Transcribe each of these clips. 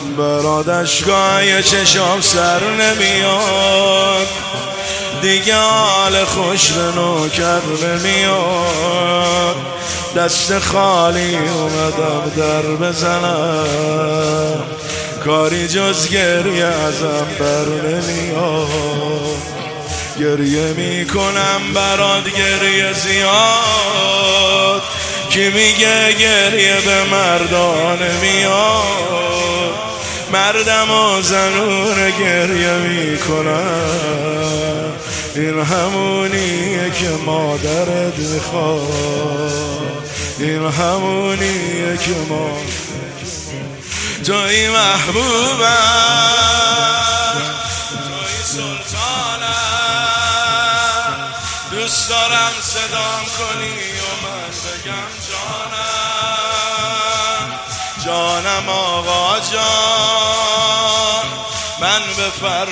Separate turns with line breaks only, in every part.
برادشگاه چشام سر نمیاد، دیگه حال خوش به نوکر نمیاد. دست خالی اومدم در بزنم، کاری جز گریه ازم بر نمیاد. گریه میکنم برات گریه زیاد، کی میگه گریه به مردان میاد؟ مردم و زنون گریه میکنم، این همونیه که مادرت میخواد، این همونیه که ما توی محبوبم، توی سلطانم. دوست دارم صدام کنی و من بگم جانم، جانم آقا جان، من به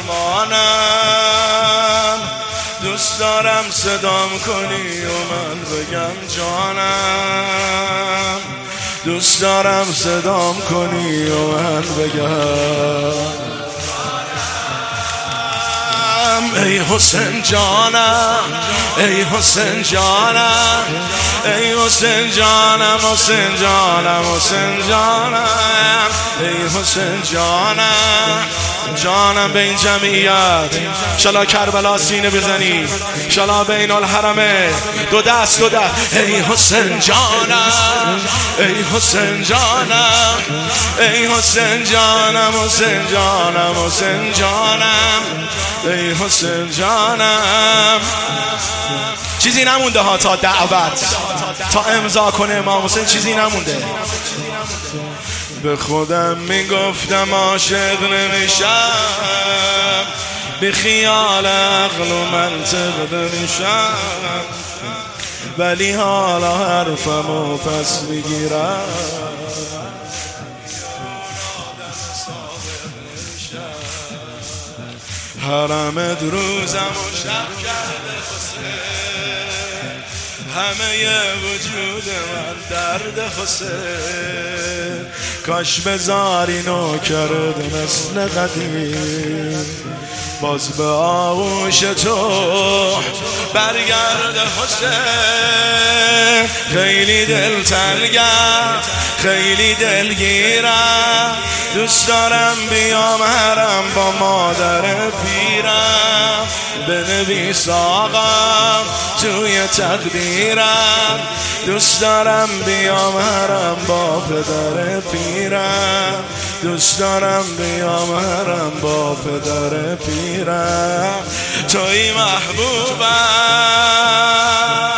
فرمانم. دوست دارم صدام کنی و من بگم جانم، دوست دارم صدام کنی و من بگم ای حسین جانم، ای حسین جانم، ای حسین جانم، حسین جانم، حسین جانم، ای حسین جانم، جانم. به این جمعیت شلا کربلا سینه بزنی، شلا بین الحرمه، دو دست دو دست. ای حسین جانم، ای حسین جانم، ای حسین جانم، حسین جانم، حسین جانم، ای حسین جانم. چیزی نمونده ها تا دعوت، تا امضا کنه امام حسین، چیزی نمونده. به خودم میگفتم عاشق نمیشم، به خیال عقل و منطق نمیشم، ولی حالا حرفمو پس میگیرم. حرمت روزم و شب کرده حسین، همه وجود من درد حسین. کاش بذاری نوکرت مثل قدیم، باز به آغوش تو برگرد حسین. خیلی دل تنگم، خیلی دلگیرم، دوست دارم بیام حرم با مادر پیرم. بنویس آقام توی تقدیرم، دوست دارم بیام حرم با پدر پیرم، دوست دارم بیام حرم با پدر پیرم. توی محبوبم،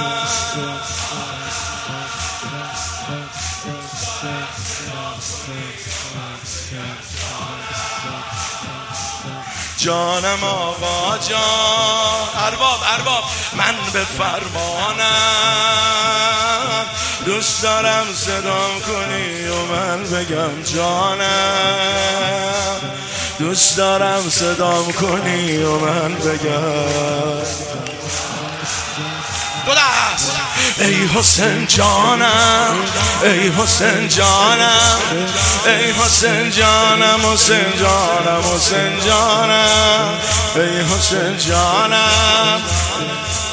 جانم آقا جان، ارباب من به فرمانم. دوست دارم صدام کنی و من بگم جانم، دوست دارم صدام کنی و من بگم دو دست. ای حسین جانم، ای حسین جانم، ای حسین جانم، حسین جانم، حسین جانم، ای حسین جانم.